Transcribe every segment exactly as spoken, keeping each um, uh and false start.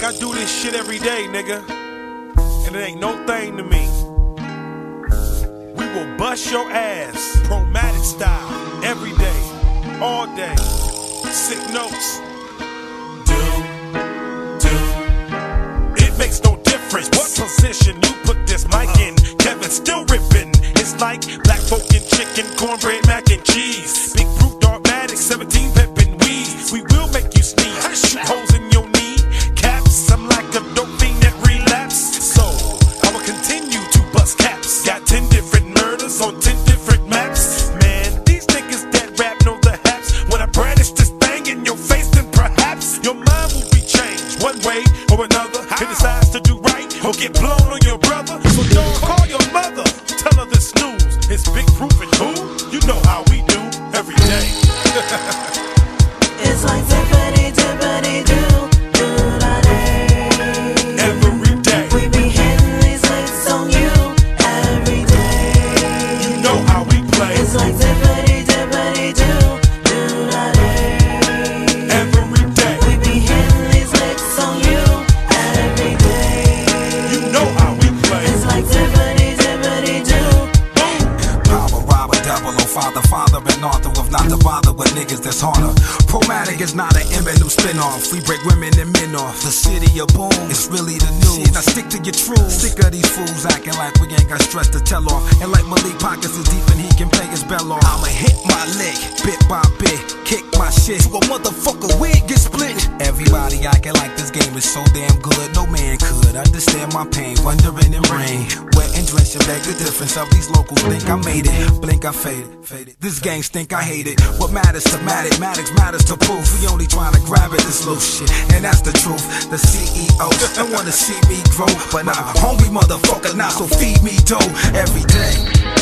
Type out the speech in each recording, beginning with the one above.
I do this shit every day, nigga, and it ain't no thing to me. We will bust your ass, Promatic style, every day, all day. Sick notes. Do, do. It makes no difference what position you put this mic in. Kevin still ripping. It's like black folk and chicken, cornbread, mac and cheese. Big Brute, Dogmatic, seventeen pimpin' weeds. We will make you sneeze. Shoot holes in your knee caps. I'm like a dope fiend that relapse. So I will continue to bust caps. Got ten different murders on ten different maps. Man, these niggas that rap know the haps. When I brandish this thing in your face, then perhaps your mind will be changed one way or another. It decides to do right or get blown on your brother. So don't call your mother. Tell her the snooze. It's Big Proof and who? You know how we do every day. It's like tippity tippity do do da day. Every day. We be hitting these licks on you every day. You know how we play. It's like tippity tippity do do da day. Every day. We be hitting these licks on you every day. You know how we play. It's like tippity tippity do. Power, robber, double, oh father, father, and author of not to bother with niggas that's harder. Promatic is not an Eminem spin-off. We break women and men off. The city of boom, it's really the news. Now stick to your truth. Sick of these fools acting like we ain't got stress to tell off. And like Malik pockets is deep and he can pay his bell off. I'ma hit my lick, bit by bit, kick my shit to a motherfucker wig get split. Everybody acting like this game is so damn good. No man could understand my pain. Wondering in rain, wet and drenching, beg the difference of these locals. Think I made it, blink I faded, faded. This gang stink I hate it. What matters to Matic, Matic matters to proof. We only trying to grab it, this loose shit, and that's the truth. The C E O don't wanna see me grow, but I'm hungry motherfucker now, so feed me dough every day.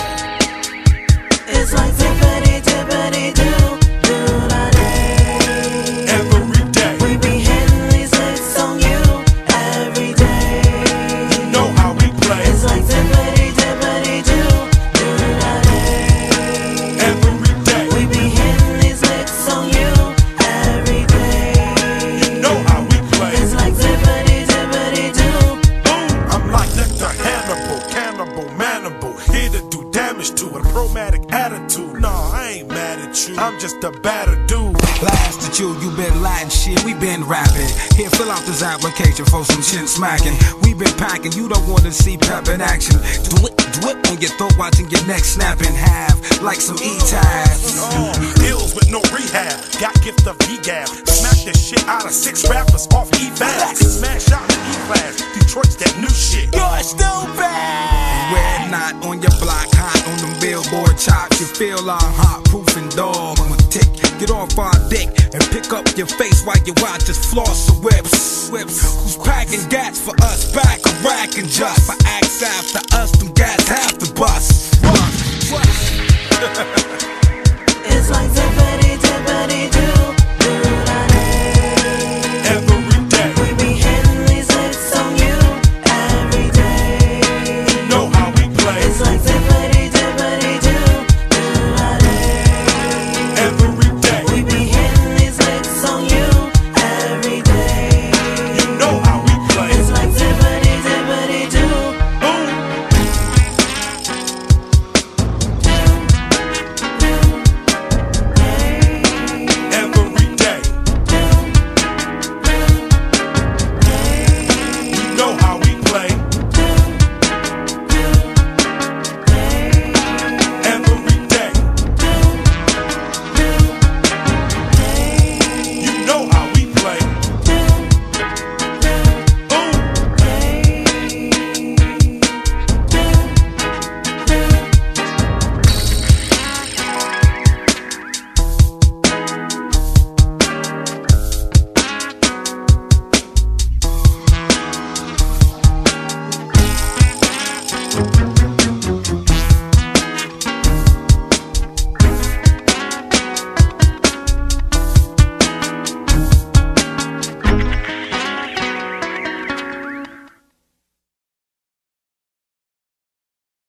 It's like tippity tippity do do da day. Every day. We be hitting these licks on you every day. You know how we play. It's like tippity tippity do do da day. Every day. We be hitting these licks on you every day. You know how we play. It's like tippity tippity do. Boom. I'm like Nectar Hannibal, cannibal, manable, here to do damage to a Promatic attitude. Nah, I ain't mad at you. I'm just a better dude. Last at you, you been Latin shit, we been rapping. Here, fill out this application for some chin smacking. We been packing, you don't wanna see pep in action. Do it, do it on your throat, watching your neck snap in half, like some E-tabs. Oh, ills with no rehab, got gift of V-Gab. Smack the shit out of six rappers off E-Fast. Smash out in E-Class, Detroit's that new shit. You're stupid! We're not on your block, hot on them billboard chops. You feel our hot proof and dog on tick. Get off our dick and pick up your face while you watch us floss the whips. Whips. Who's packing gats for us? Back a rack and just for acts after us, them gats have to bust.